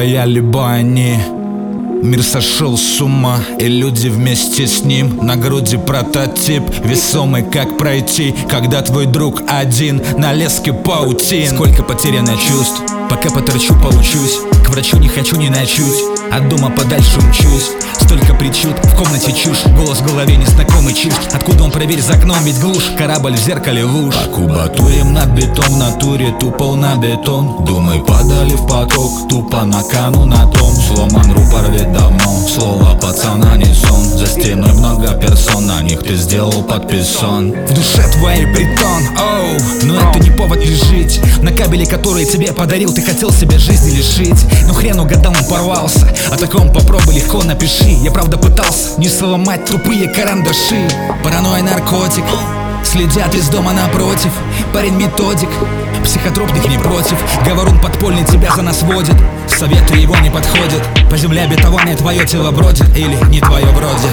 я, либо они. Мир сошел с ума, и люди вместе с ним. На груди прототип, весомый как пройти, когда твой друг один на леске паутин. Сколько потеряно чувств, пока поторчу, поучусь. К врачу не хочу, не ночусь, от дома подальше умчусь. Столько причуд, в комнате чушь, голос в голове незнакомый чушь. Откуда он, проверь за окном, ведь глушь, корабль в зеркале луж. По кубатурим над бетон, в натуре тупо на бетон. Думай, падали в поток, тупо на кону на том. Сломан рупор ведь давно, слово пацана не сон. За стеной много персон, на них ты сделал подписан. В душе твоей притон, оу, но это не повод не жить. На кабеле, который тебе подарил, ты хотел себе жизни лишить. Но хрен угадал, он порвался, о таком попробуй легко напиши. Я правда пытался не сломать тупые карандаши. Паранойя, наркотик, следят из дома напротив. Парень методик, психотропник не против. Говорун подпольный тебя за нас водит, советы его не подходят. По земле обетование твое тело бродит, или не твое вроде.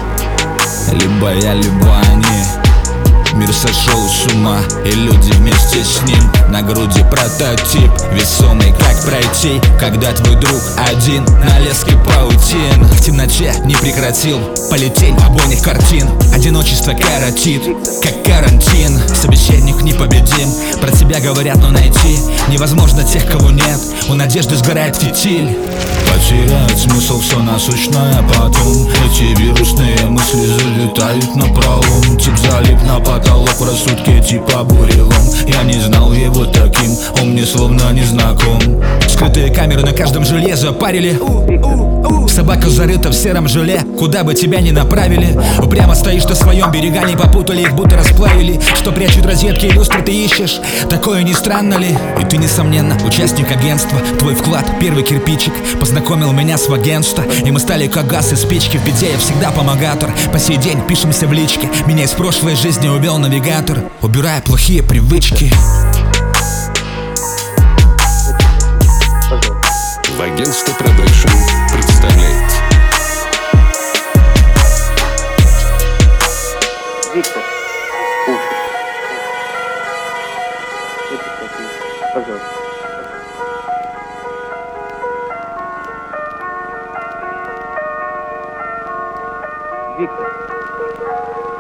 Либо я, либо они. Мир сошел с ума, и люди вместе с ним. На груди прототип, весомый как пройти, когда твой друг один на леске паутин. В темноте не прекратил полететь обойных картин. Одиночество коротит, как карантин. Собеседник непобедим, про тебя говорят, но найти невозможно тех, кого нет. У надежды сгорает фитиль. Потеряет смысл все насущное потом. Эти вирусные мысли залетают на пролом. Тип залип на потолок в рассудке типа бурелом. Я не знал его таким, он мне словно не знаком. Скрытые камеры на каждом жилье запарили. Собака зарыта в сером желе, куда бы тебя ни направили. Упрямо стоишь на своем, берега не попутали, их будто расплавили. Что прячут розетки и люстры ты ищешь, такое не странно ли? И ты, несомненно, участник агентства. Твой вклад, первый кирпичик, познакомил меня с агентством. И мы стали как газ и спички. В беде я всегда помогатор. По сей день пишемся в личке. Меня из прошлой жизни увел навигатор, убирая плохие привычки. В агентство Продакшн представляет Виктор, пожалуйста. Виктор.